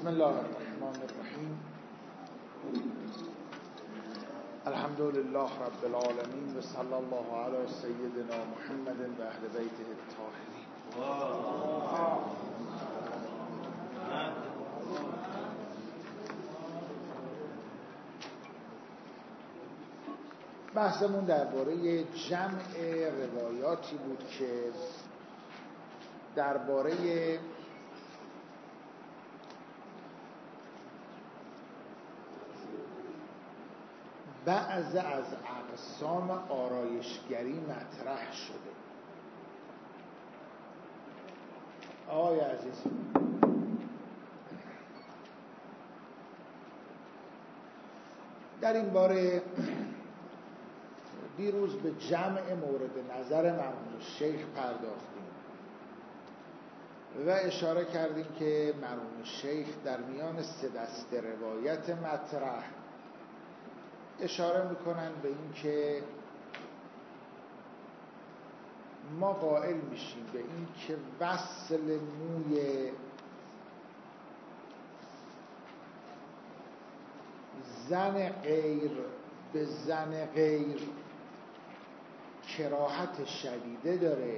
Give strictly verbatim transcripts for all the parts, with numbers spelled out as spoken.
بسم الله الرحمن الرحیم. الحمد لله رب العالمین و صلی الله علی سیدنا محمد و اهل بیته الطاهرین. بحثمون درباره جمع روایاتی بود که درباره بعض از اقسام آرایشگری مطرح شده. آقای عزیز، در این باره دیروز به جمع مورد نظر مرحوم شیخ پرداختیم و اشاره کردیم که مرحوم شیخ در میان سه دسته روایت مطرح اشاره میکنن به این که ما قائل میشیم به این که وصل موی زن غیر به زن غیر کراهت شدیده داره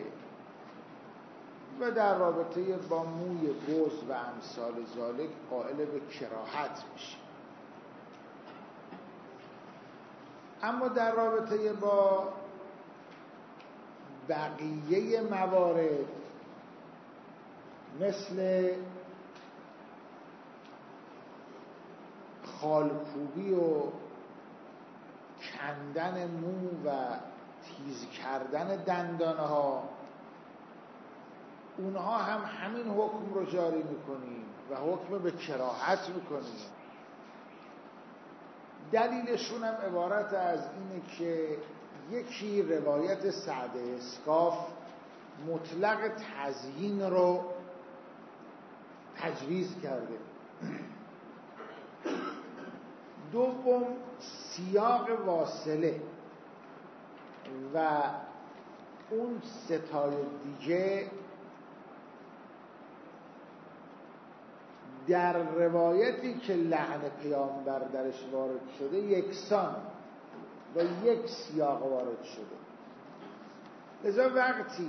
و در رابطه با موی بز و امثال ذالک قائل به کراهت میشیم. اما در رابطه با بقیه موارد مثل خالکوبی و کندن مو و تیز کردن دندانه ها، اونها هم همین حکم رو جاری میکنیم و حکم به کراهت میکنیم. دلیلشون هم عبارت از اینه که یکی روایت سعد اسکاف مطلق تزیین رو تجویز کرده، دوم سیاق واصله و اون ستای دیگه در روایتی که لعن پیامبر درش وارد شده یکسان و یک سیاق وارد شده. لذا وقتی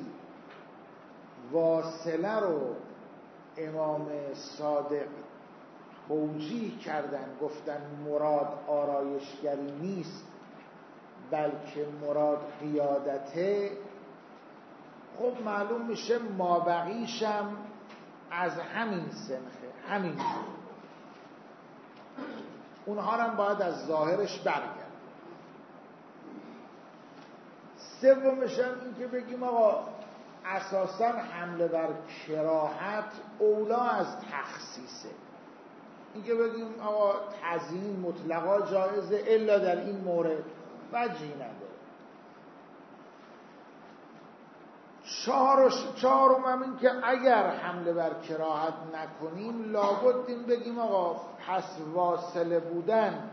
واصله رو امام صادق توجیه کردن، گفتن مراد آرایشگری نیست بلکه مراد قیادته، خب معلوم میشه مابقیشم از همین سنخه، همین اونها هم باید از ظاهرش برگرد. سومش هم این که بگیم آقا اساساً حمله بر کراهت اولا از تخصیصه. این که بگیم آقا تزیین مطلقا جایزه الا در این مورد وجهی نداره. چهارم هم این که اگر حمله بر کراهت نکنیم لابد این بگیم آقا پس واصله بودن،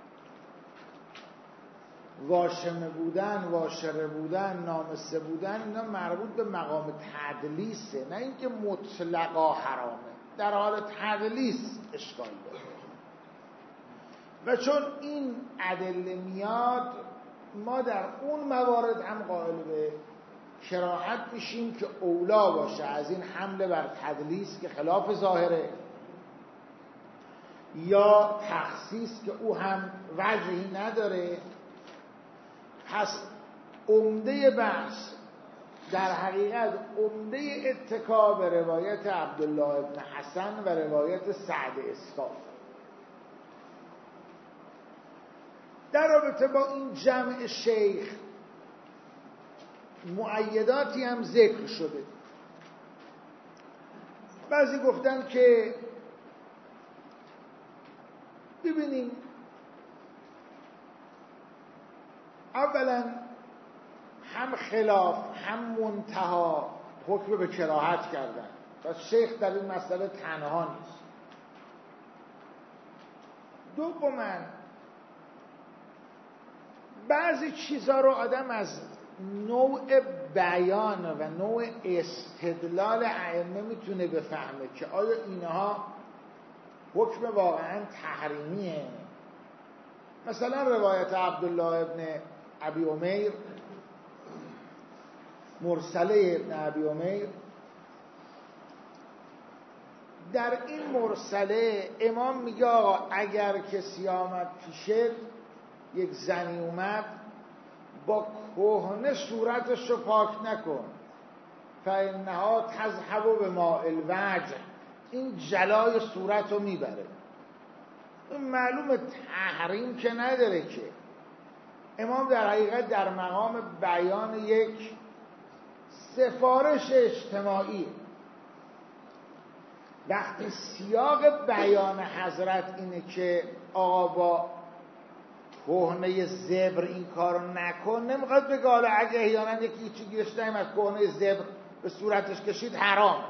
واشمه بودن، واشره بودن، نامسه بودن، اینا مربوط به مقام تدلیسه، نه اینکه مطلقا حرامه. در حال تدلیس اشکال داره و چون این ادله میاد ما در اون موارد هم قائل به کراهت میشیم که اولا باشه از این حمله بر تدلیس که خلاف ظاهره، یا تخصیص که او هم وجهی نداره. پس عمده بحث در حقیقت عمده اتکا به روایت عبدالله ابن حسن و روایت سعد اسکاف. در رابطه با این جمع شیخ مؤیداتی هم ذکر شده. بعضی گفتن که ببینیم اولا هم خلاف هم منتها حکم به کراهت کردن و شیخ در این مسئله تنها نیست. دوما بعضی چیزا رو آدم از نوع بیان و نوع استدلال ائمه میتونه بفهمه که آیا اینها حکم واقعا تحریمیه. مثلا روایت عبدالله ابن ابی امیر، مرسله ابن ابی امیر، در این مرسله امام میگه آقا اگر کسی آمد پیشت، یک زنی اومد، با کهنه صورتش رو پاک نکن، فانها تذهب بماء الوجه، این جلای صورت رو میبره. این معلوم تحریم که نداره که، امام در حقیقت در مقام بیان یک سفارش اجتماعی. وقتی سیاق بیان حضرت اینه که آقا با کهنه زبر این کارو نکن، نمیخواد بگه حالا اگه احیانا یکی چی گیرش نیامد کهنه زبر به صورتش کشید حرام.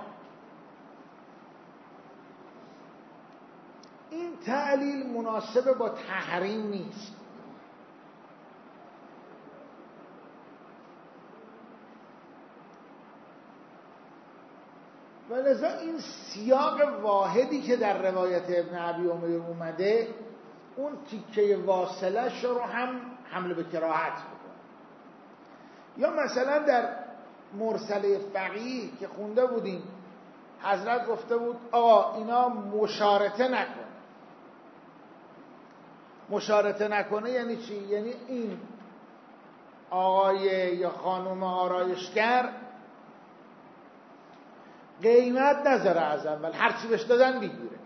این تعلیل مناسب با تحریم نیست. و لذا این سیاق واحدی که در روایت ابن ابی امیر اومده، اون تیکه واصلش رو هم حمل به کراهت میکنه. یا مثلا در مرسله فقیه که خونده بودیم، حضرت گفته بود آقا اینا مشارطه نکن. مشارطه نکنه یعنی چی؟ یعنی این آقای یا خانم آرایشگر قیمت نذاره از اول، هرچی بهش دادن بگیره.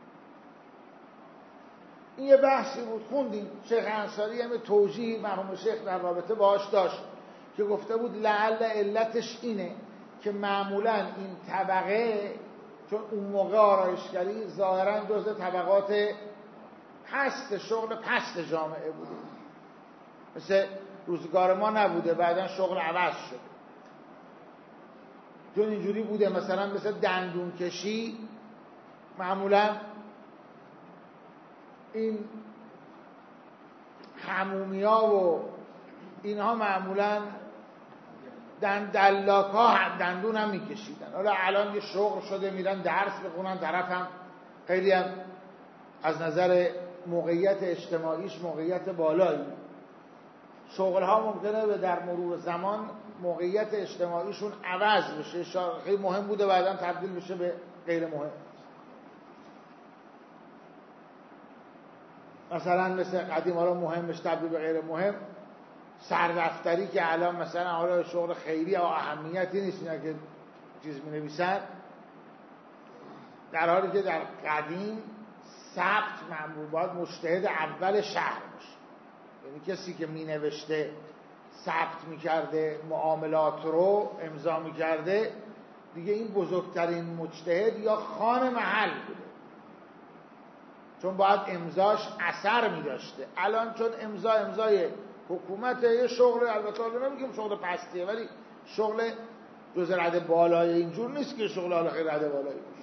این یه بحثی بود خوندیم، شیخ انصاری هم توجیه مرحوم شیخ در رابطه باهاش داشت که گفته بود لعل علتش اینه که معمولا این طبقه، چون اون موقع آرایشگری ظاهرا جزء طبقات پست شغل پست جامعه بوده، مثل روزگار ما نبوده، بعدا شغل عوض شده. چون اینجوری بوده مثلا مثل دندون کشی، معمولا این حمومیا و اینها معمولا دند دلاک ها دندون هم میکشیدن. حالا الان یه شغل شده میرن درس بخونن، طرف هم خیلی هم از نظر موقعیت اجتماعیش موقعیت بالایی. شغل ها ممکنه به در مرور زمان موقعیت اجتماعیشون عوض بشه، خیلی مهم بوده بعدا تبدیل بشه به غیر مهم. مثلا مثل قدیم حالا مهمش تبدیل به غیر مهم، سردفتری که الان مثلا حالا شغل خیری یا اهمیتی نیست اینا که چیز می نویسن، در حالی که در قدیم ثبت معمول باید مجتهد اول شهر باشه، یعنی کسی که می نوشته ثبت می کرده معاملات رو امضا می کرده، دیگه این بزرگترین مجتهد یا خان محل بوده، چون باید امضاش اثر می داشته. الان چون امضا امضای حکومت، یه شغل البته نمیگم شغل پستیه، ولی شغل جز رده بالای اینجور نیست که شغل حالا خیلی رده بالایی باشه.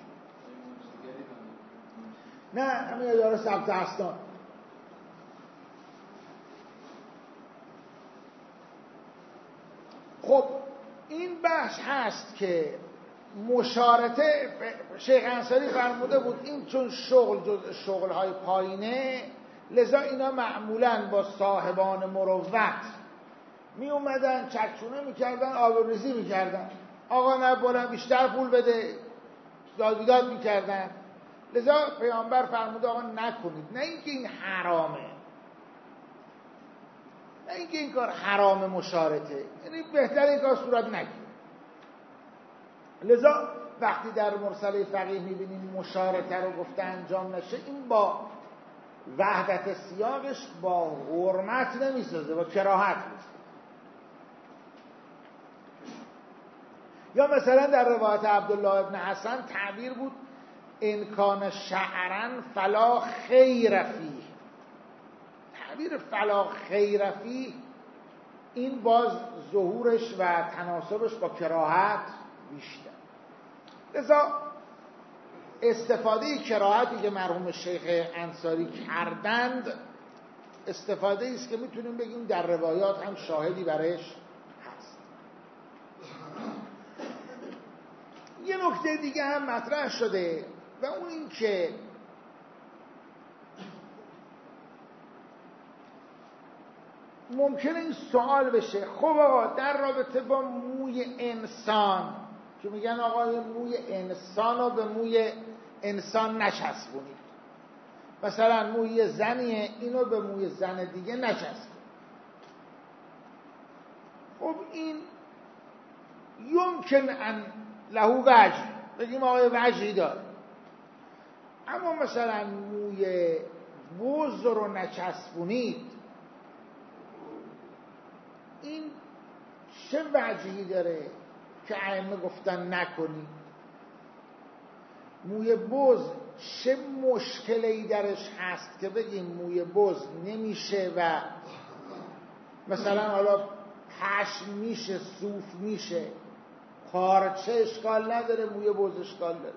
نه همین اداره ثبت اسناد. خب این بحث هست که مشارطه، شیخ انصاری فرموده بود این چون شغل جز شغل‌های پایینه، لذا اینا معمولاً با صاحبان مروت می اومدن چکچونه میکردن، آبروریزی میکردن، آقا نه بلند بیشتر پول بده، داد بیداد میکردن. لذا پیامبر فرموده آقا نکنید. نه اینکه این حرامه، نه اینکه این کار حرام مشارطه، یعنی بهتر این کار صورت نگیره. لذا وقتی در مرسله فقیه میبینیم مشارطه رو گفته انجام نشه، این با وحدت سیاقش با حرمت نمیسازه، با کراهت میسازه. یا مثلا در روایت عبدالله ابن حسن تعبیر بود ان کان شعرا فلا خیر فیه. تعبیر فلا خیر فیه این باز ظهورش و تناسبش با کراهت بیشتر. لذا استفاده کراهتی که مرحوم شیخ انصاری کردند استفاده است که میتونیم بگیم در روایات هم شاهدی برش هست. یه نکته دیگه هم مطرح شده و اون این که ممکنه این سوال بشه، خب آقا در رابطه با موی انسان که میگن آقا موی انسان رو به موی انسان نچسبونید، مثلا موی زنیه اینو به موی زن دیگه نچسبونید، خب این یمکن ان له وجه، بگیم آقا وجهی داره. اما مثلا موی بز رو نچسبونید، این چه وجهی داره که ائمه گفتن نکنید؟ موی بز چه مشکلی درش هست که بگیم موی بز نمیشه و مثلا حالا پشم میشه، صوف میشه، پارچه اشکال نداره، موی بز اشکال داره؟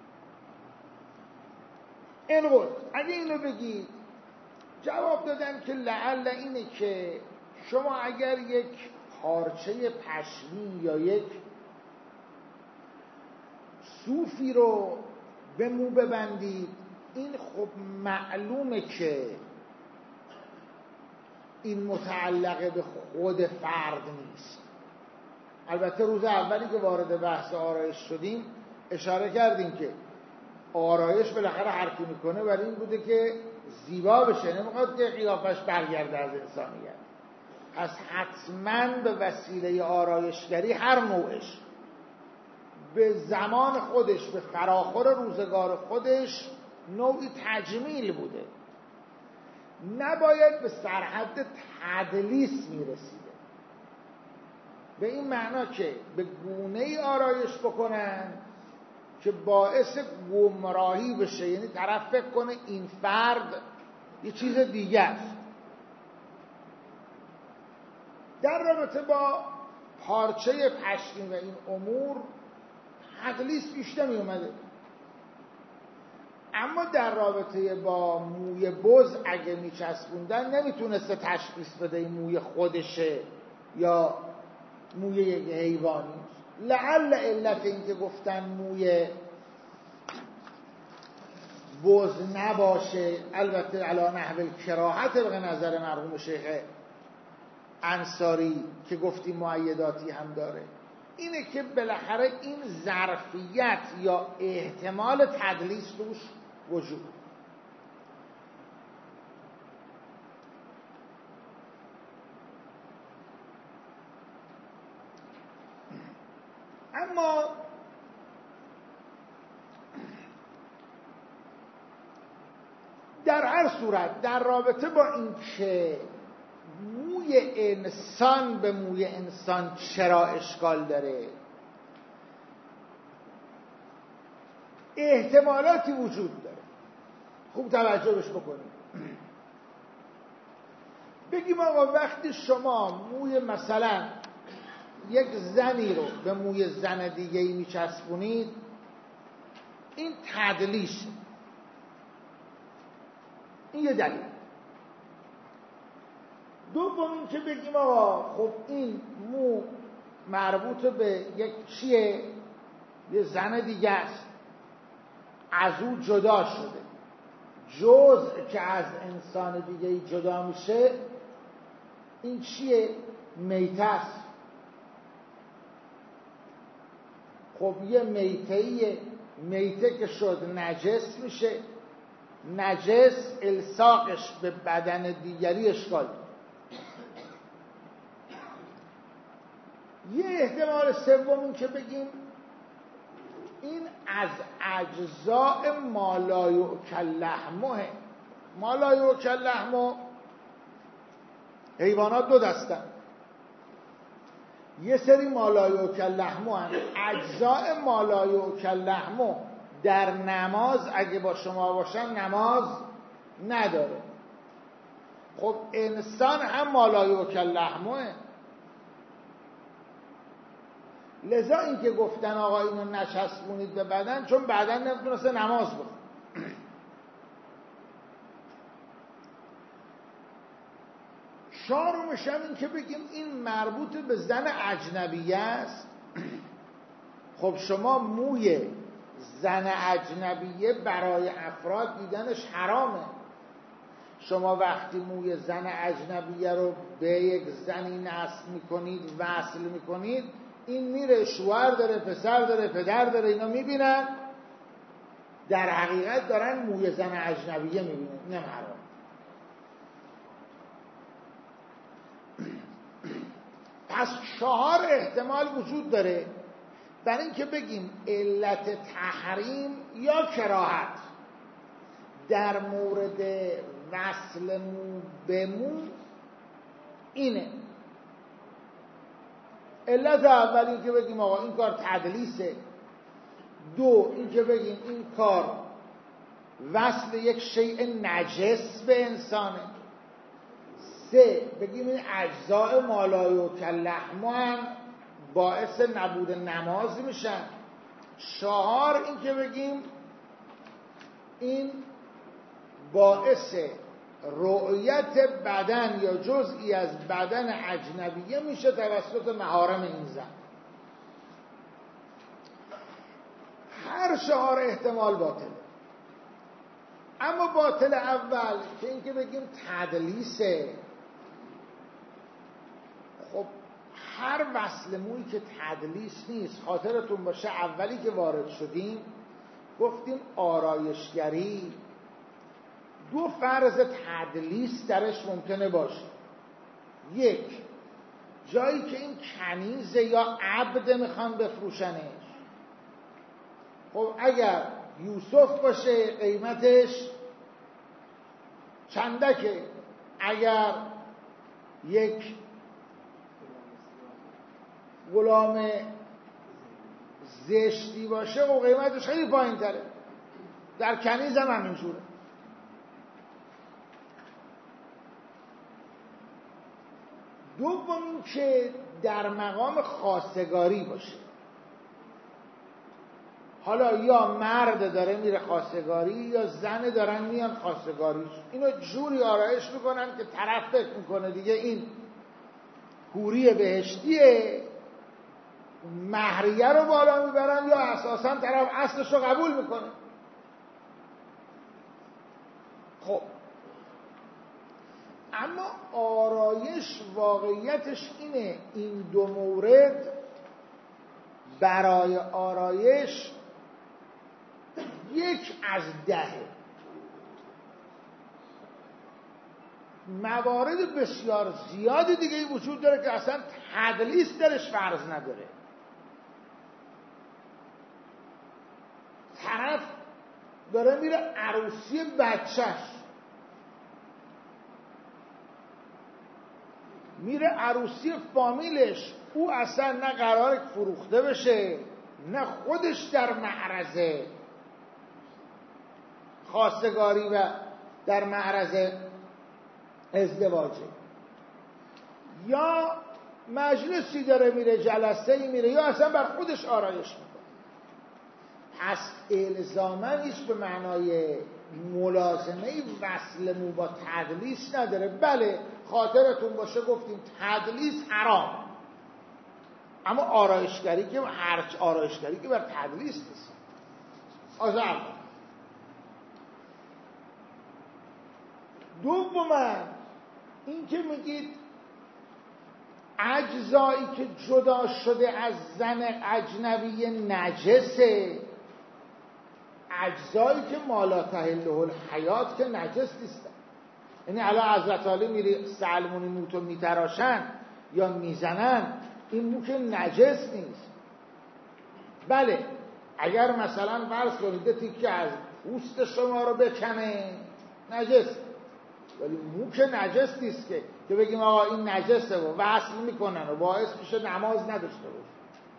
این بود اگه اینو بگید جواب دادن که لعل اینه که شما اگر یک پارچه پشمی یا یک صوفی رو به مو ببندید، این خب معلومه که این متعلقه به خود فرد نیست. البته روز اولی که وارد بحث آرایش شدیم اشاره کردیم که آرایش بالاخره هر کی میکنه برای این بوده که زیبا بشه، نمیخواد که قیافش برگرده از انسانیت. پس حتما به وسیله آرایشگری هر نوعش به زمان خودش، به فراخور روزگار خودش نوعی تجمیل بوده، نباید به سرحد تدلیس میرسیده، به این معنا که به گونه‌ای آرایش بکنن که باعث گمراهی بشه، یعنی طرف فکر کنه این فرد یه چیز دیگه است. در رابطه با پارچه پشمی و این امور تدلیس پیش نمی اومده، اما در رابطه با موی بز اگه میچسبوندن نمیتونسته تشخیص بده این موی خودشه یا موی یک حیوانی. لعل علت این که گفتن موی بز نباشه، البته علی نحو کراهت به نظر مرحوم شیخ انصاری که گفتیم مؤیداتی هم داره، اینه که بالاخره این ظرفیت یا احتمال تدلیس توش وجود. اما در هر صورت در رابطه با این که موی انسان به موی انسان چرا اشکال داره، احتمالاتی وجود داره، خوب توجه بش بکنید. بگیم آقا وقتی شما موی مثلا یک زنی رو به موی زن دیگه‌ای میچسبونید، این تدلیسه، این یه دلیل. دوم این که بگیم آقا خب این مو مربوط به یک چیه، یه زن دیگه است، از او جدا شده، جزء که از انسان دیگه جدا میشه این چیه؟ میته است. خب یه میته میته که شد نجس میشه، نجس الساقش به بدن دیگری اشکال. یه احتمال سوم که بگیم این از اجزاء ما لا یؤکل لحمه. ما لا یؤکل لحمه حیوانات دو دستن، یه سری ما لا یؤکل لحمه هست. اجزاء ما لا یؤکل لحمه در نماز اگه با شما باشن نماز نداره. خب انسان هم ما لا یؤکل لحمه، لذا این که گفتن آقا اینو نچسبونید به بدن، چون بدن نمیتونسته نماز بخونه. چهارمش هم این که بگیم این مربوط به زن اجنبیه است. خب شما موی زن اجنبیه برای افراد دیدنش حرامه، شما وقتی موی زن اجنبیه رو به یک زنی نصب میکنید، وصل میکنید، این میره شوهر داره، پسر داره، پدر داره، اینا میبینن، در حقیقت دارن موی زن اجنبیه میبینن، اینم حرام. پس چهار احتمال وجود داره برای اینکه بگیم علت تحریم یا کراهت در مورد وصل مو به مو اینه. علت اول این که بگیم آقا این کار تدلیسه، دو این که بگیم این کار وصل یک شیء نجس به انسانه، سه بگیم این اجزاء مالای کلحم هم باعث نبود نماز میشن، چهار این که بگیم این باعث رؤیت بدن یا جزئی از بدن اجنبیه میشه توسط محارم این زن. هر چهار احتمال باطله. اما باطل اول که این که بگیم تدلیسه، خب هر وصل مویی که تدلیس نیست، خاطرتون باشه اولی که وارد شدیم گفتیم آرایشگری دو فرض تدلیس درش ممکنه باشه. یک، جایی که این کنیزه یا عبد میخوان بفروشنش، خب اگر یوسف باشه قیمتش چندکه، اگر یک غلام زشتی باشه و قیمتش خیلی پایین تره. در کنیز هم همینجوره. دوم این که در مقام خواستگاری باشه، حالا یا مرد داره میره خواستگاری یا زن دارن میان خواستگاری، اینو جوری آرایش میکنن که طرف فکر میکنه دیگه این حوری بهشتیه، مهریه رو بالا میبرن یا اساسا طرف اصلش رو قبول میکنه. خب اما آرایش واقعیتش اینه، این دو مورد برای آرایش یک از دهه، موارد بسیار زیادی دیگه وجود داره که اصلا تدلیس درش فرض نداره. طرف داره میره عروسی بچهش، میره عروسی فامیلش، او اصلا نه قراره فروخته بشه نه خودش در معرض خواستگاری و در معرض ازدواجه، یا مجلسی داره میره، جلسه‌ای میره، یا اصلا بر خودش آرایش میکنه. پس الزاما نیست به معنای ملازمه وصل مو با تدلیس نداره. بله خاطرتون باشه گفتیم تدلیس حرام، اما آرایشگری که هرچ آرایشگری که بر تدلیس نیست. آزار دوما این که میگید اجزایی که جدا شده از زن اجنبی نجسه، اجزایی که مالا تحله الحیات که نجس نیستن. یعنی الان حضرت علی میری سلمونی موتو میتراشن یا میزنن، این مو که نجس نیست. بله اگر مثلا فرض کنید تیکه از پوست شما رو بکنه نجس، ولی مو که نجس نیست که که بگیم آقا این نجسه و وصل میکنن و باعث میشه نماز نداشته باشه.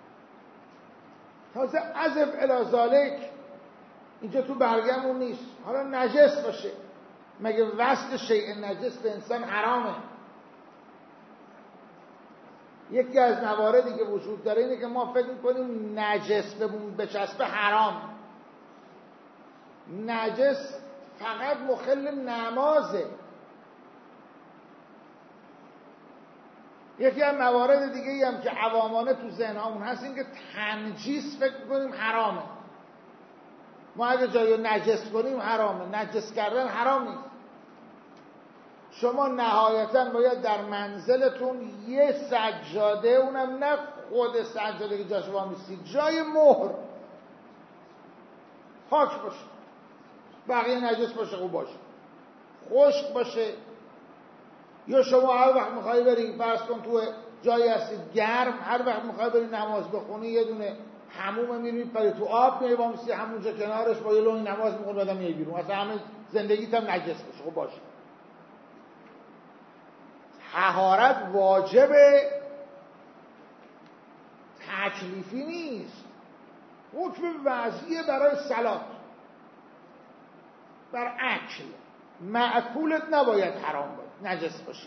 تازه عزف الازالک اینجا تو برگمون نیست، حالا نجس باشه، مگه وصل شیء نجس به انسان حرامه؟ یکی از مواردی که وجود داره اینه که ما فکر میکنیم نجس بمون بچسبه حرام. نجس فقط مخل نمازه. یکی از موارد دیگه ای هم که عوامانه تو ذهنمون هست این که تنجیس فکر میکنیم حرامه. ما اگه جایی نجس کنیم حرامه، نجس کردن حرام نیست. شما نهایتاً باید در منزلتون یه سجاده، اونم نه خود سجاده که جاش وامیستید، جای مهر پاک باشه، بقیه نجس باشه، خوب باشه، خشک باشه. یا شما هر وقت میخوایی بری، فرض کن تو جایی هستید گرم، هر وقت میخوایی بری نماز بخونی یه دونه حموم میری پری تو آب میای وامیستی همونجا کنارش با یه لون نماز میخونی بعدم میای بیرون، اصلا همه زندگیت هم نجس باشه، خوب باشه. طهارت واجبه، تکلیفی نیست، حکم وضعیه برای صلات. بر اکل معکولت نباید حرام باشه، نجس باشه.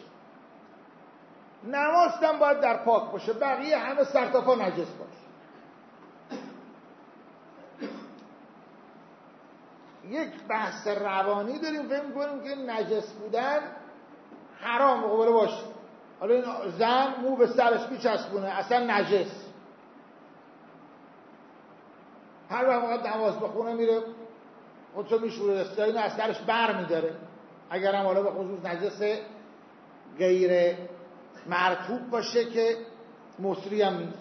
نماز هم باید در پاک باشه، بقیه همه سر تا پا نجس باشه. یک بحث روانی داریم، فهم کنیم که نجس بودن حرام قبول باشه. حالا این زن مو به سرش میچسبونه اصلا نجس، هر وقت وقت نماز بخونه میره خودشو میشوره، استایین از سرش بر میداره، اگر هم حالا به خصوص نجس غیر مرطوب باشه که مصری هم نیست.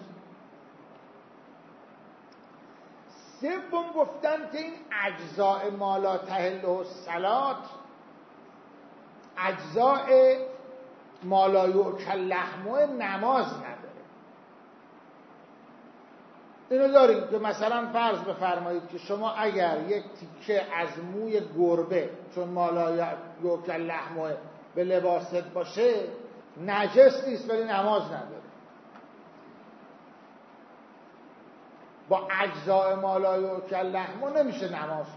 سوم گفتن که این اجزاء ما لا تحل الصلات، اجزاء ما لا یؤکل لحمه نماز نداره. اینو داریم که مثلا فرض بفرمایید که شما اگر یک تیکه از موی گربه، چون ما لا یؤکل لحمه، به لباست باشه نجس نیست ولی نماز نداره. با اجزاء ما لا یؤکل لحمه نمیشه نماز.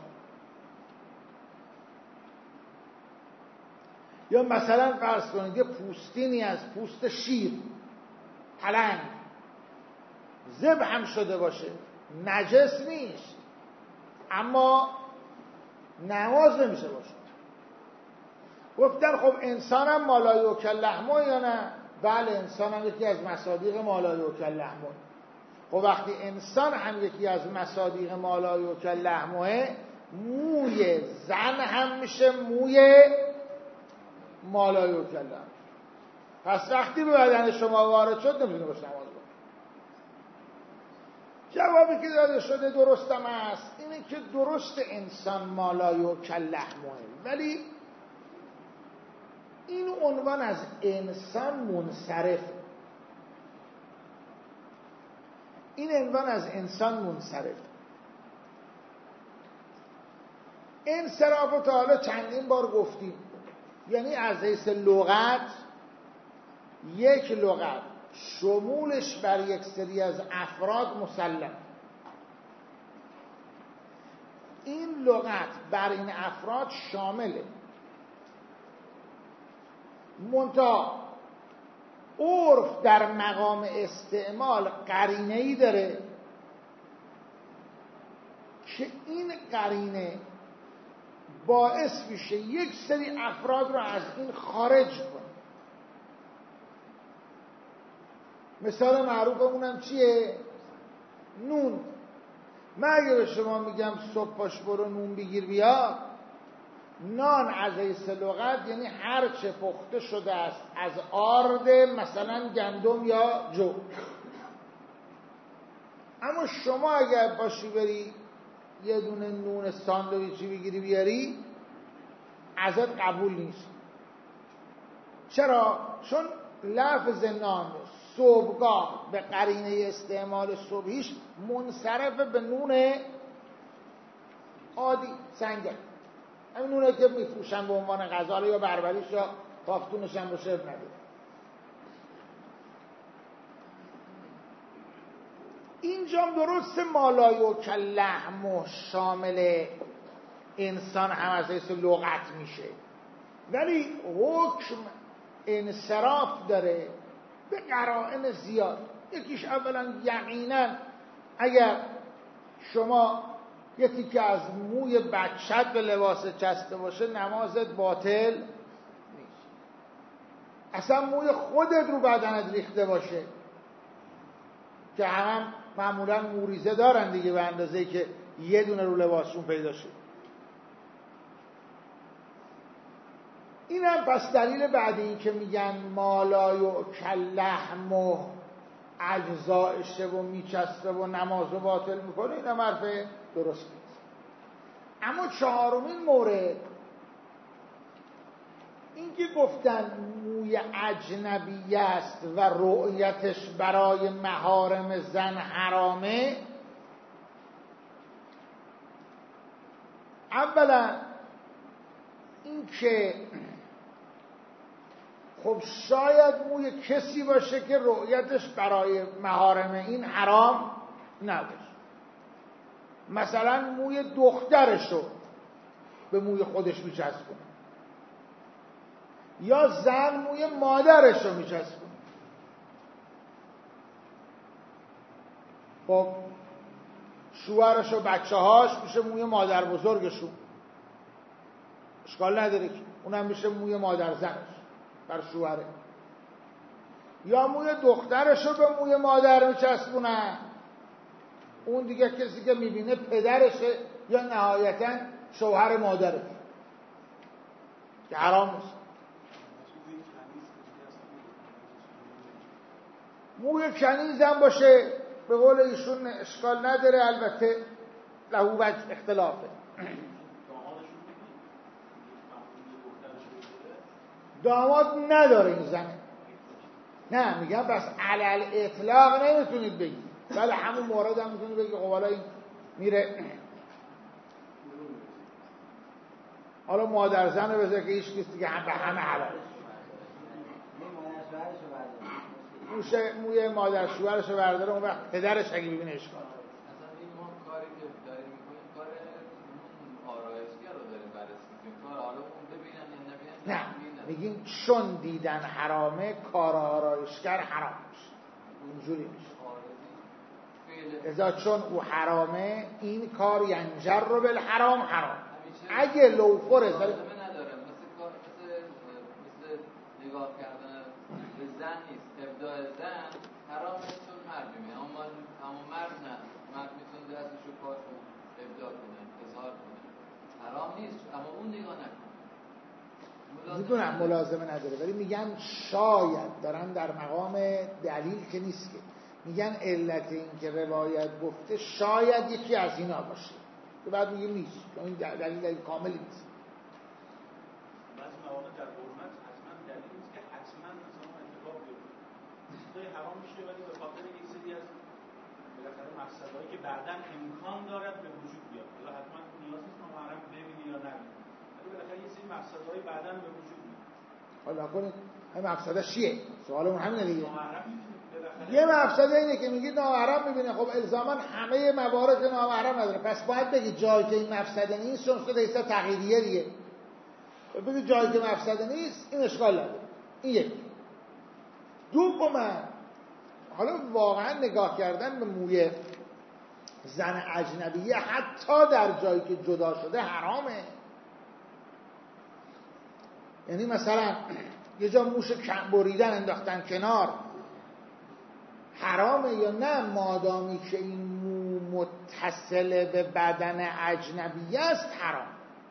یا مثلا فرض کنید یه پوستینی از پوست شیر، پلنگ، ذبح هم شده باشه، نجس نیست اما نماز نمیشه باشه. گفتن خب انسان هم ما لا یؤکل لحمه یا نه؟ بله، انسان هم یکی از مصادیق ما لا یؤکل لحمه. خب وقتی انسان هم یکی از مصادیق ما لا یؤکل لحمه، موی زن هم میشه موی ما لا یؤکل لحمه. پس وقتی به بدن شما وارد شد نمیتونه باشه نماز بخونه. جوابی که داده شده درستم است، اینه که درست انسان ما لا یؤکل لحمه، ولی این عنوان از انسان منصرف، این عنوان از انسان منصرف. انصراف تا حالا چندین بار گفتیم، یعنی از حیث لغت یک لغت شمولش بر یک سری از افراد مسلم، این لغت بر این افراد شامله، منتها عرف در مقام استعمال قرینه‌ای داره که این قرینه باعث میشه یک سری افراد رو از این خارج کنه. مثال معروف اونم چیه؟ نون. من اگه به شما میگم صبح پاش برو نون بگیر بیا، نان از حیث لغت یعنی هر چه پخته شده است از آرد مثلا گندم یا جو. اما شما اگر باشی بری یه دونه نون ساندویچی بگیری بیاری، ازت قبول نیست. چرا؟ چون لفظ نان صبحگاه به قرینه استعمال صبحیش منصرف به نون عادی سنگک، همین نونه که میفروشن به عنوان غذا یا بربریش یا تافتونش هم باشه نداره. اینجام درست ما لا یؤکل لحمه شامل انسان هم از حیث لغت میشه، ولی حکم انصراف داره به قرائن زیاد. یکیش اولا یقینا اگر شما یه تیکه از موی بچت به لباس چسته باشه نمازت باطل نیست. اصلا موی خودت رو بدنت ریخته باشه که هم معمولا موریزه دارن دیگه، به اندازه‌ای که یه دونه رو لباسشون پیدا شد. این هم پس دلیل بعد این که میگن مالای و کلحم و اجزایشه و میچسته و نماز و باطل میکنه، این هم حرف درست نیست. اما چهارمین مورد این که گفتن موی اجنبی است و رؤیتش برای محارم زن حرامه، اولا این که خب شاید موی کسی باشه که رؤیتش برای محارم این حرام نباشه، مثلا موی دخترشو به موی خودش میچسبونه یا زن موی مادرشو میچسبونه. خب شوهرش و بچه هاش میشه موی مادر بزرگشون، اشکال نداره که اونم میشه موی مادر زنش بر شوهره، یا موی دخترشو به موی مادر میچسبونن، اون دیگه کسی که میبینه پدرشه یا نهایتا شوهر مادره که حرام نیست. موی کنیز هم باشه به قول ایشون اشکال نداره، البته لهو وجه اختلافه. داماد نداره این زنه، نه میگم بس علل اطلاق نمیتونید بگید، ولی همون مورد هم میتونید بگید خب حالا این میره حالا مادر زنه بذاره که هیچ کسی که هم به همه حلال موشه موی مادر شوهرشو برداره، اون وقت پدرش اگه ببینه اشکال. اصلا این ما کاری که داریم میکنیم کار آرایشگر رو داریم بررسی میکنیم، کار حالا اون ببینن یا نبینن نه میگیم چون دیدن حرامه کار آرایشگر حرام میشه، اینجوری میشه. ازا چون او حرامه این کار ینجر رو بالحرام حرام. اگه لوفره نداره مثل کار مثل مثل نگاه کردن به زن نیست، ابداع زن حرامه چون مرد میبینه، اما اما مرد نه، مرد میتونه دستشو پاشو ابداع کنه اظهار کنه، حرام نیست اما اون نگاه نکنه. میدونم ملازمه نداره، ولی میگن شاید دارن در مقام دلیل که نیست، که میگن علت این که روایت گفته شاید یکی از اینا باشه که بعد میگه نیست، این دلیل دلیل کاملی نیست. بعضی مواقع در حرمت حتما دلیل نیست که حتما مثلا اتفاق بیفته، چیزای حرام میشه ولی به خاطر یک سری از بالاخره مقصدهایی که بعداً امکان دارد به وجود بیاد، حالا حتما نیاز نیست نامحرم ببینی یا نبینی، ولی بالاخره یه سری مقصدهایی بعداً به وجود میاد. حالا کنید این مقصدش چیه؟ سوالمون همینه دیگه. یه مقصد اینه که میگید نامحرم میبینه، خب الزاما همه موارد نامحرم نداره، پس باید بگید جایی که این مقصد نیست چون شده ایسا تقییدیه دیگه، بگید جایی که مقصد نیست این اشکال نداره. این یک. دوما حالا واقعا نگاه کردن به موی زن اجنبیه حتی در جایی که جدا شده حرامه. یعنی مثلا یه جا موش کم بریدن انداختن کنار، حرامه یا نه؟ مادامی که این مو متصل به بدن اجنبی است حرام.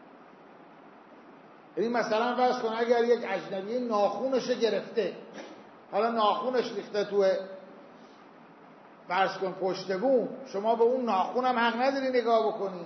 یعنی مثلا فرض کن اگر یک اجنبی ناخونش گرفته، حالا ناخونش ریخته توی فرض کن پشت بوم، شما به اون ناخون هم حق نداری نگاه بکنی.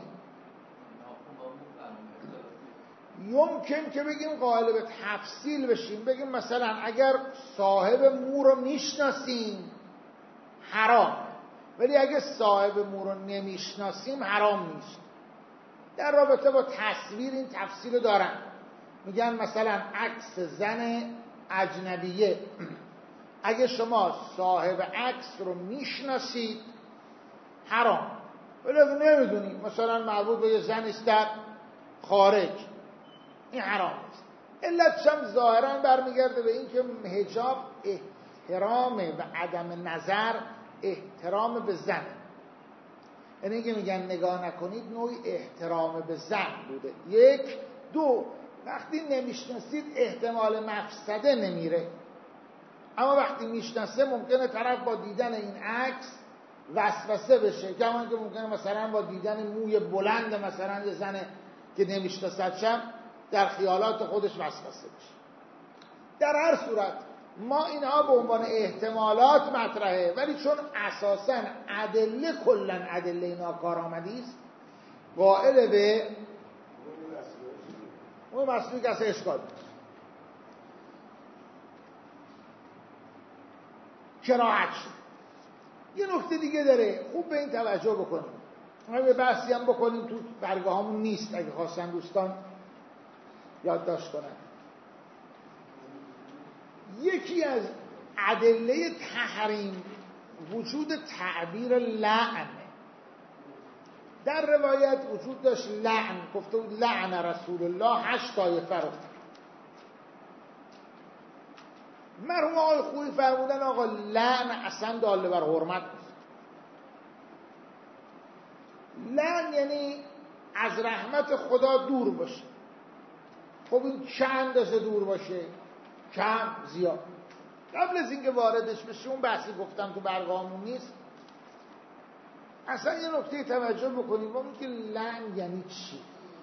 یمکن که بگیم قائل به تفصیل بشیم، بگیم مثلا اگر صاحب مو رو میشناسیم حرام، ولی اگه صاحب مو رو نمیشناسیم حرام نیست. در رابطه با تصویر این تفصیل دارن، میگن مثلا عکس زن اجنبیه اگه شما صاحب عکس رو میشناسید حرام، ولی اگه نمیدونید مثلا مربوط به یه زن است در خارج این حرام است. علتش هم ظاهرا برمیگرده به این که حجاب احترام و عدم نظر احترام به زن، یعنی اینکه میگن نگاه نکنید نوعی احترام به زن بوده. یک. دو، وقتی نمیشناسید احتمال مفسده نمیره، اما وقتی میشناسه ممکنه طرف با دیدن این عکس وسوسه بشه، کمان که ممکنه مثلا با دیدن موی بلند مثلا یه زن که نمیشناسد شم در خیالات خودش وسوسه بشه. در هر صورت ما اینها به عنوان احتمالات مطرحه، ولی چون اساساً ادله کلاً ادله ناکارآمدی است، قائل به اون مسئولی که اصلا اشکال نیست. کراهت شد. یه نکته دیگه داره، خوب به این توجه بکنیم. ما یه بحثی هم بکنیم، تو برگاه همون نیست، اگه خواستن دوستان یادداشت کنن. یکی از ادله تحریم وجود تعبیر لعن. در روایت وجود داشت لعن، گفته بود لعن رسول الله هشت طایفه رو. مرحوم آقای خویی فرمودن آقا لعن اصلا داله بر حرمت نیست. لعن یعنی از رحمت خدا دور باشه. خب این چه اندازه دور باشه؟ کم زیاد. قبل از اینکه واردش بشه اون بحثی گفتم تو برگامون نیست، اصلا یه نکته توجه بکنیم اون که لعن یعنی چی.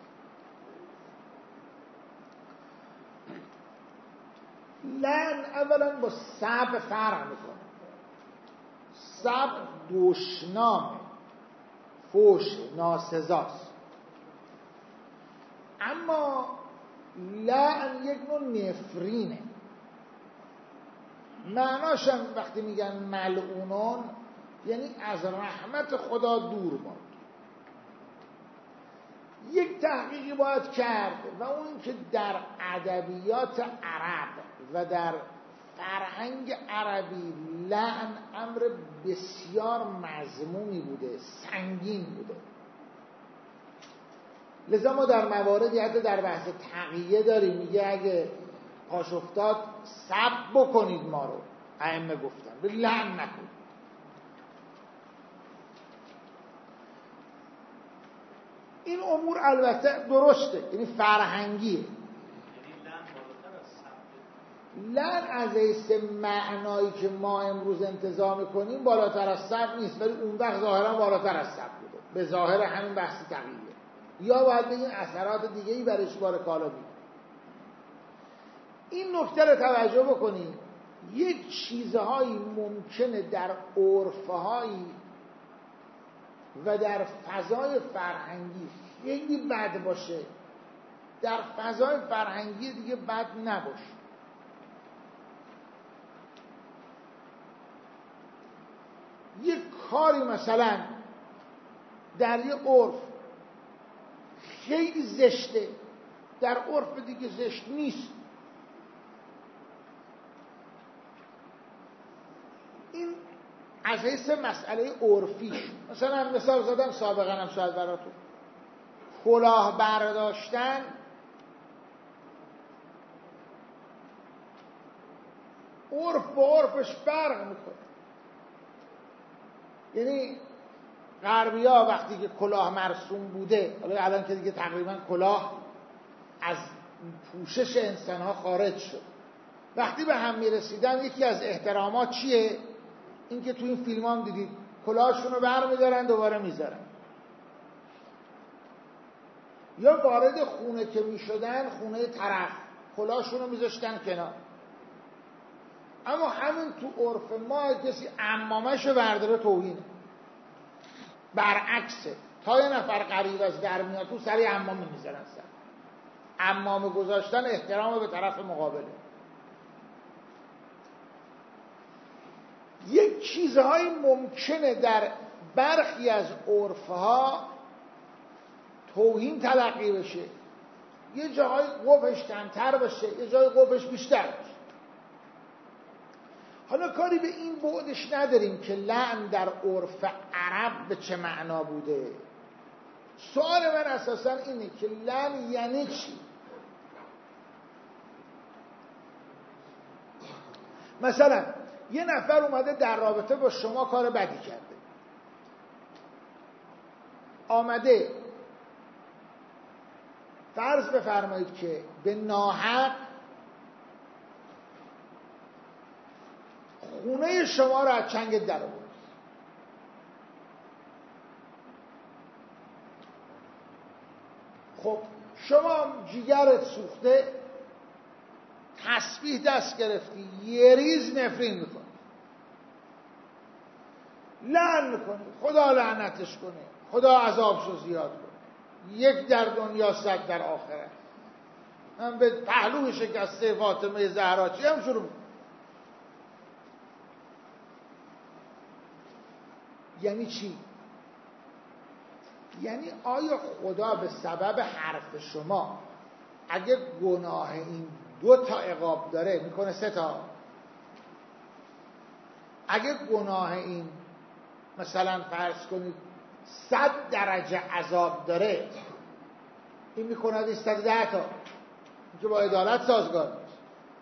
لعن اولا با سب فرق میکنه. سب دشنام، فوش، ناسزاست. اما لعن یک نوع نفرینه. معناش هم وقتی میگن ملعونون یعنی از رحمت خدا دور باد. یک تحقیقی باید کرد و اون که در ادبیات عرب و در فرهنگ عربی لعن امر بسیار مذمومی بوده، سنگین بوده. لذا ما در مواردی حتی در بحث تقیه داریم، میگه اگه پاش افتاد سب بکنید ما رو، ائمه گفتن به لعن نکنید. این امور البته درسته، یعنی فرهنگیه. لعن از حیث معنایی که ما امروز انتزاع میکنیم بالاتر از سب نیست، ولی اون وقت ظاهرا بالاتر از سب بوده به ظاهر همین بحث تقیه. یا باید بگیم اثرات دیگه‌ای بر اشبار کالا بید. این نکته رو توجه بکنید، یک چیزهایی ممکنه در عرفهایی و در فضای فرهنگی خیلی بد باشه، در فضای فرهنگی دیگه بد نباشه. یک کاری مثلا در یک عرف خیلی زشته، در عرف دیگه زشت نیست. این از حیث مسئله عرفی. مثلا مثال زدم سابقا هم شاید براتون، کلاه برداشتن عرف با عرفش فرق میکنه. یعنی غربی‌ها وقتی که کلاه مرسوم بوده، حالا الان که دیگه تقریبا کلاه از پوشش انسان‌ها خارج شد، وقتی به هم میرسیدن یکی از احترامات چیه؟ این که تو این فیلم هم دیدید کلاهشون رو برمی‌دارن دوباره میذارن. یا وارد خونه که میشدن، خونه طرف، کلاهشون رو میذاشتن کنار. اما همین تو عرف ما کسی عمامش رو برداره توهینه. برعکسه، تا یه نفر قریب از در میاد تو سری عمامه میذارن سر. عمامه گذاشتن احترام به طرف مقابله. یک چیزهایی ممکنه در برخی از عرفها توهین تلقی بشه، یه جاهای قبحش کمتر باشه، یه جای قبحش بیشتر باشه. حالا کاری به این بعدش نداریم که لعن در عرف عرب به چه معنا بوده. سوال من اساسا اینه که لعن یعنی چی؟ مثلا یه نفر اومده در رابطه با شما کار بدی کرده، آمده فرض بفرمایید که به ناحق خونه شما رو از چنگ در آورد. خب شما جیگرت سوخته، تسبیح دست گرفتی، یه ریز نفرین میکنی، لعن میکنی، خدا لعنتش کنه، خدا عذابشو زیاد کنه، یک در دنیا صد در آخرت. من به پهلوی شکسته فاطمه زهرا چی هم شروع میکنم. یعنی چی؟ یعنی آیا خدا به سبب حرف شما اگه گناه این دو تا عقاب داره میکنه سه تا؟ اگه گناه این مثلا فرض کنید صد درجه عذاب داره، این میکنه دیست ده تا، که با عدالت سازگار نیست.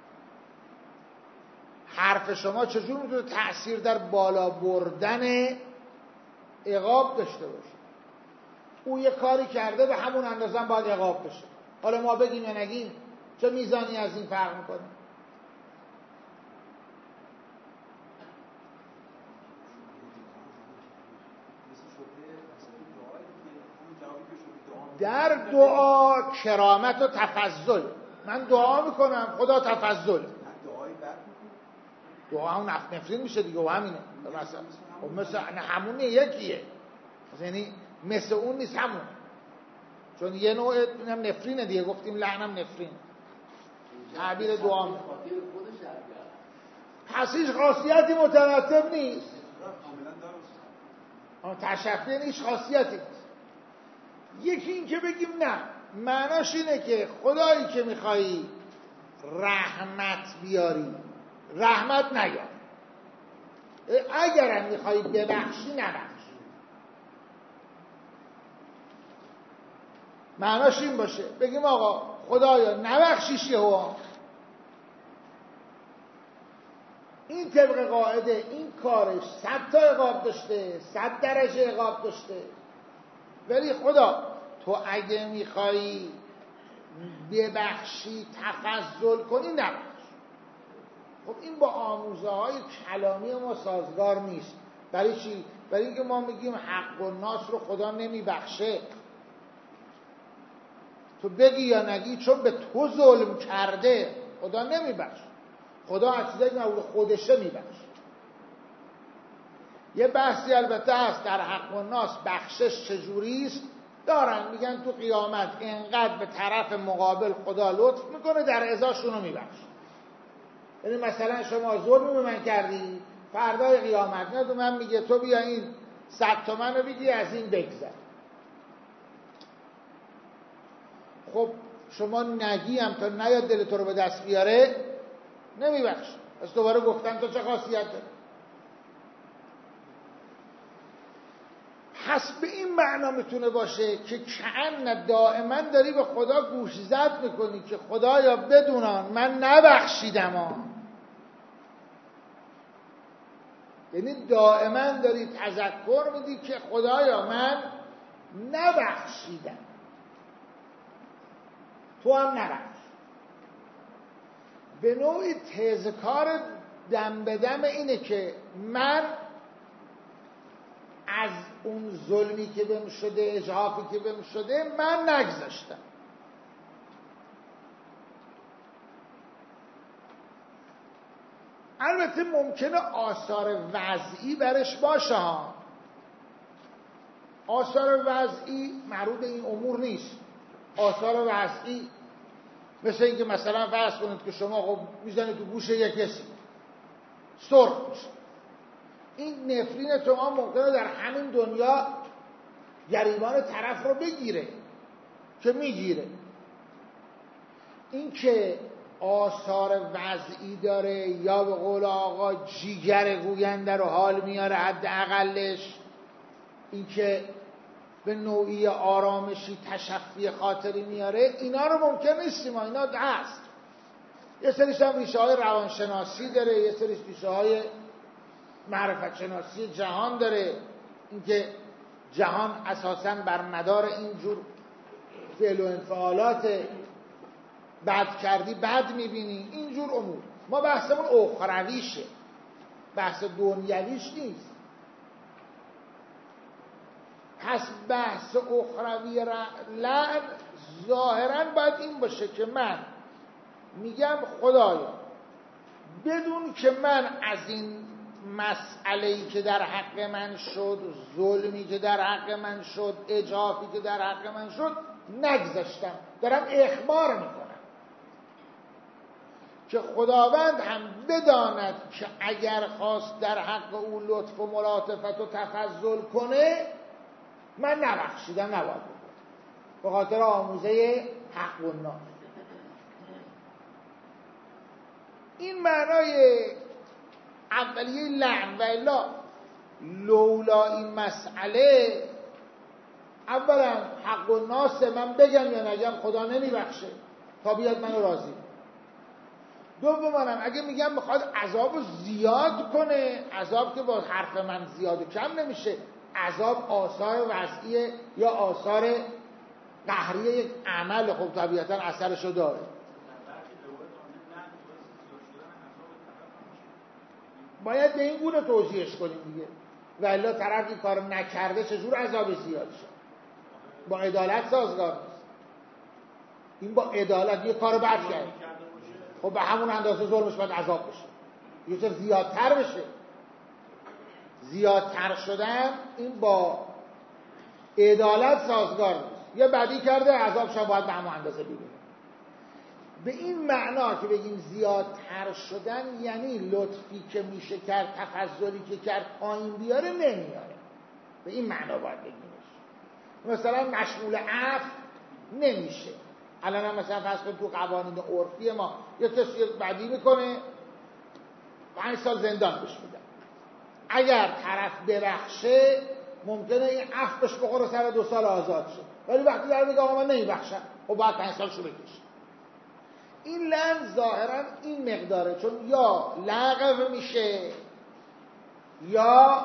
حرف شما چجور میتونه تأثیر در بالا بردن عقاب داشته باشه؟ او یه کاری کرده به همون اندازه هم باید عقاب بشه. حالا ما بگیم یا نگیم چه میزانی از این فرق میکنه؟ در دعا کرامت و تفضل. من دعا میکنم خدا تفضل، دعا همون نفرین میشه دیگه و همینه. مثلا خب مثل همون یکیه، یعنی مثل اون نیست، همون، چون یه نوع نفرینه دیگه، گفتیم لعنم نفرین، تعبیر دعا میکنم. پس هیچ خاصیتی مترتب نیست، تشفیه هیچ خاصیتی نیست. یکی این که بگیم نه، معناش اینه که خدایی که میخوایی رحمت بیاری رحمت نیار، اگرم میخوایی ببخشی نبخش. معناش این باشه بگیم آقا خدایا نبخشیش یهو، این طبق قاعده این کارش صد تا عقاب داشته، صد درجه عقاب داشته، ولی خدا تو اگه میخوایی ببخشی تفضل کنی نبخش. خب این با آموزه های کلامی ما سازگار نیست. برای چی؟ برای اینکه ما میگیم حق و ناس رو خدا نمیبخشه. تو بگی یا نگی چون به تو ظلم کرده خدا نمیبخشه، خدا از چیزایی که مورد خودشه میبخشه. یه بحثی البته هست در حق و ناس بخشش چجوری است، دارن میگن تو قیامت اینقدر به طرف مقابل خدا لطف میکنه در ازاشونو میبخشه. یعنی مثلا شما ظلم به من کردی، فردای قیامت نه تو من میگه تو بیا این صد تومن رو بگی از این بگذر. خب شما نگی هم تا نیاد دل تو رو به دست بیاره نمیبخش. از دوباره گفتن تو چه خاصیت داره؟ پس به این معنا میتونه باشه که کأن دائما داری به خدا گوش زد میکنی که خدایا بدونان من نبخشیدم ها. یعنی دائما داری تذکر میدی که خدایا من نبخشیدم، تو هم نبخش. به نوعی تذکار دم به دم اینه که من از اون ظلمی که بهم شده، اجحافی که بهم شده من نگذاشتم. البته ممکنه آثار وضعی برش باشه ها. آثار وضعی مربوط به این امور نیست. آثار وضعی مثل اینکه مثلا فرض کنید که شما خب میزنید تو گوش یک کسی سرخ میشه، این نفرین تو ما ممکنه در همین دنیا گریبان طرف رو بگیره که میگیره. این که آثار وضعی داره یا به قول آقا جیگر گوینده رو حال میاره حداقلش، این که به نوعی آرامشی تشفی خاطری میاره، اینا رو ممکن نیستیم، اینا هست. یه سریش هم ریشه های روانشناسی داره، یه سریش ریشه های معرفت شناسی جهان داره، اینکه جهان اساساً بر مدار اینجور فعل و انفعالات بد کردی بد میبینی، اینجور امور. ما بحثمون اخرویشه، بحث دنیویش نیست. پس بحث اخروی لعن ظاهراً باید این باشه که من میگم خدایا بدون که من از این مسئله‌ای که در حق من شد، ظلمی که در حق من شد، اجافی که در حق من شد نگذاشتم، دارم اخبار میکنم که خداوند هم بداند که اگر خواست در حق او لطف و ملاطفت و تفضل کنه من نبخشیدم، نباید بکنم به خاطر آموزه حق و ناس. این معنای اولیه لعن. و الا لولا این مسئله اولا حق و ناس من بگم یا نگم خدا نمیبخشه تا بیاد منو راضی. دومانم اگه میگم میخواد عذابو زیاد کنه، عذاب که با حرف من زیاد و کم نمیشه، عذاب آثار وضعیه یا آثار قهریه یک عمل، خب طبیعتا اثرشو داره. باید به این گونه توضیحش کنیم دیگه، و الا طرف این کار نکرده چجور عذاب زیاد شد؟ با عدالت سازگار نیست. این با عدالت یه کار بد کرد، خب به همون اندازه ظلمش باید عذاب بشه، یه چیز زیادتر بشه. زیادتر شدن این با عدالت سازگار نیست. یه بدی کرده عذابش باید به همون اندازه ببینه. به این معنا که بگیم زیادتر شدن یعنی لطفی که میشه کرد، تفضلی که کرد پایین بیاره نمیاره. به این معنا باید بگیمش. مثلا مشمول عفو نمیشه. الان هم مثلا فرض کنید تو قوانین عرفی ما یه کسی بدی میکنه پنج سال زندان بهش میدن. اگر طرف ببخشه ممکنه این عفو بهش بخوره سر دو سال آزاد شه، ولی وقتی در میگه آقا من نمیبخشم خب باید پنج سال شو بکشه. این لعن ظاهرا این مقداره، چون یا لغو میشه یا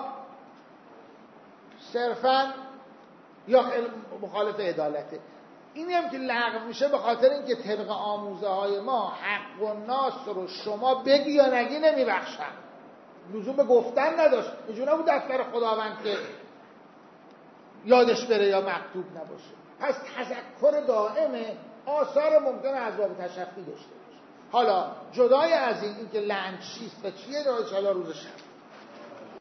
صرفا یا مخالف عدالته. اینی هم که لغو میشه به خاطر اینکه طبق آموزه های ما حق و ناس رو شما بگی یا نگی نمیبخشن، لزوم به گفتن نداشت. اینجور نبود دفتر خداوند که یادش بره یا مکتوب نباشه. پس تذکر دائمه آثار ممکنه عذاب تشفی داشته باشه. حالا جدای از این اینکه لعن چیست و چیه رو ان شاءالله روز شب